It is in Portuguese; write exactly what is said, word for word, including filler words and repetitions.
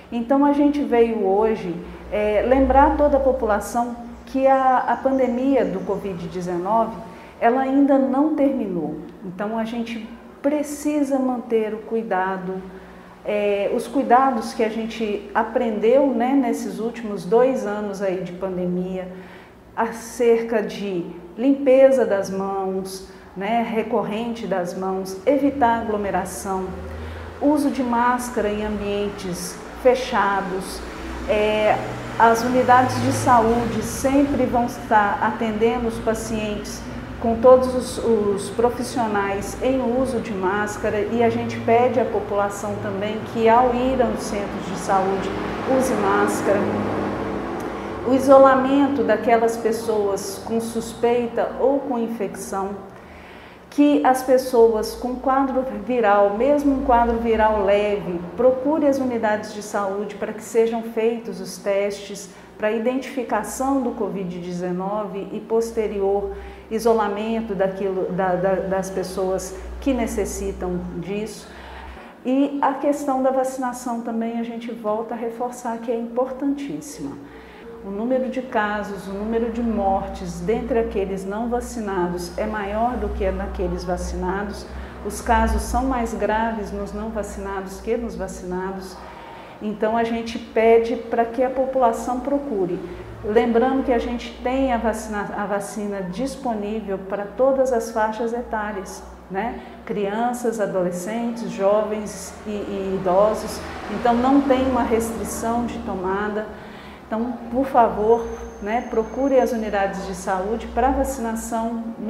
Então a gente veio hoje é, lembrar toda a população que a, a pandemia do Covid dezenove, ela ainda não terminou. Então a gente precisa manter o cuidado, é, os cuidados que a gente aprendeu, né, nesses últimos dois anos aí de pandemia, acerca de limpeza das mãos, né, recorrente das mãos, evitar aglomeração, uso de máscara em ambientes fechados. É, as unidades de saúde sempre vão estar atendendo os pacientes com todos os, os profissionais em uso de máscara, e a gente pede à população também que, ao ir aos centros de saúde, use máscara. O isolamento daquelas pessoas com suspeita ou com infecção, que as pessoas com quadro viral, mesmo um quadro viral leve, procure as unidades de saúde para que sejam feitos os testes para identificação do Covid dezenove e posterior isolamento daquilo, da, da, das pessoas que necessitam disso. E a questão da vacinação também a gente volta a reforçar que é importantíssima. O número de casos, o número de mortes dentre aqueles não vacinados é maior do que naqueles vacinados. Os casos são mais graves nos não vacinados que nos vacinados. Então a gente pede para que a população procure. Lembrando que a gente tem a vacina, a vacina disponível para todas as faixas etárias, né? Crianças, adolescentes, jovens e, e idosos. Então não tem uma restrição de tomada. Então, por favor, né, procure as unidades de saúde para vacinação.